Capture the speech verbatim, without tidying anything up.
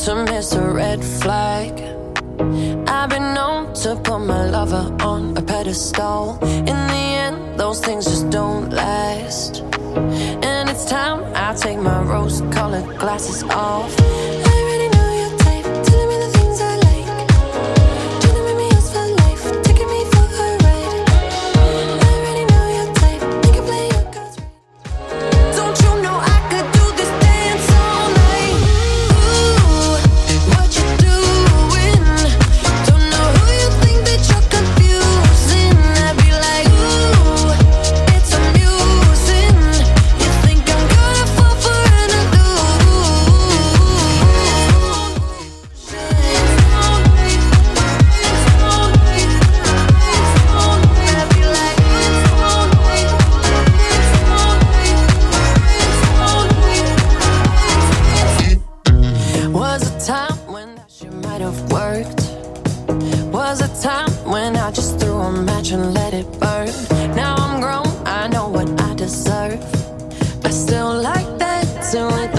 to miss a red flag. I've been known to put my lover on a pedestal. In the end, those things just don't last. And it's time I take my rose-colored glasses off. I already know your type, telling me the things I like, trying to make me yours for life, taking me for a ride. I already know your type, you can play your cards right. Don't you know I could do this dance all night? Ooh, what you doing? Don't know who you think that you're confusing. I'd be like, ooh, it's amusing. You think I'm gonna fall for an illusion? I'd be like, was a time when that shit might have worked. Was a time when I just threw a match and let it burn. Now I'm grown, I know what I deserve. I still like that, do it